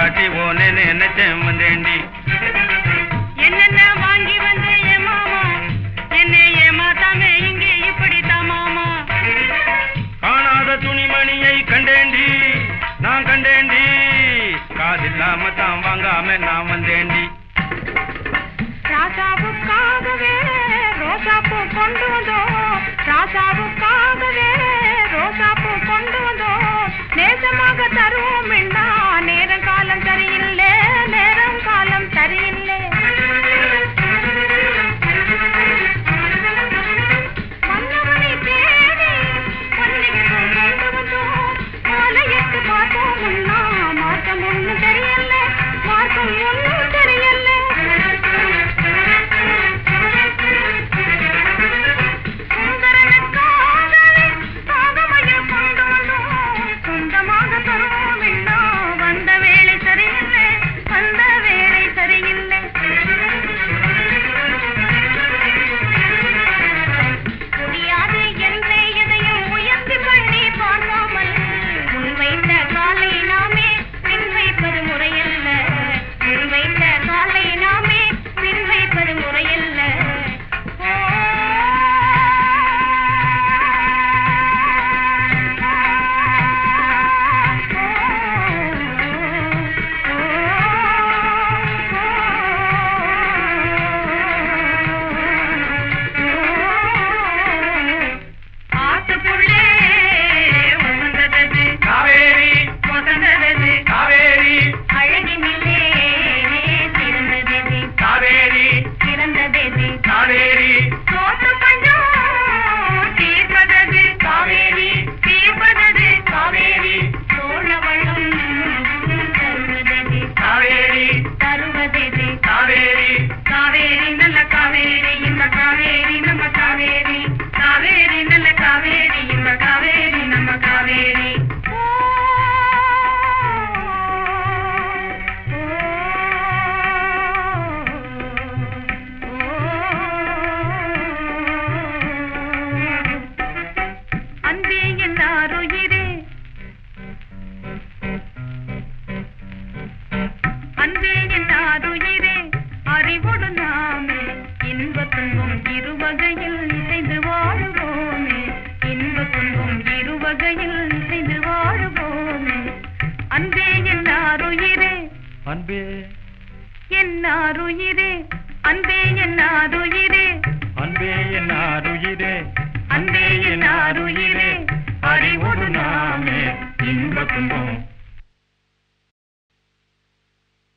காட்டி ஓனே நினைச்சேன் வந்தேண்டி. என்னென்ன வாங்கி வந்தே மாமா, என்னை ஏமாத்தாமே இங்கே இப்படித்தான் மாமா. காணாத துணிமணியை கண்டேண்டி, நான் கண்டேண்டி. காதில்லாம தான் வாங்காம நான் வந்தேண்டி. ராசாவுக்காகவே ரோசாப்பூ கொண்டு வந்தோம், ராசாவுக்காகவே ரோசாப்பூ கொண்டு வந்தோம். நேசமாக தருவோம் வேண்டா, நேரம் காலம் சரியில்லை, நேரம் காலம் சரியில்லை. மன்னவனை தேடி மல்லிகைப்பூ கொண்டு வந்தோம். மாலையிட்டு பார்த்தோம் முன்னா, மார்க்கம் ஒன்றும் தெரியல, மார்க்கம் ஒன்றும் தெரியல. அன்பே என்னாருயிரே, அன்பே என்னாருயிரே, அன்பே என்னாருயிரே.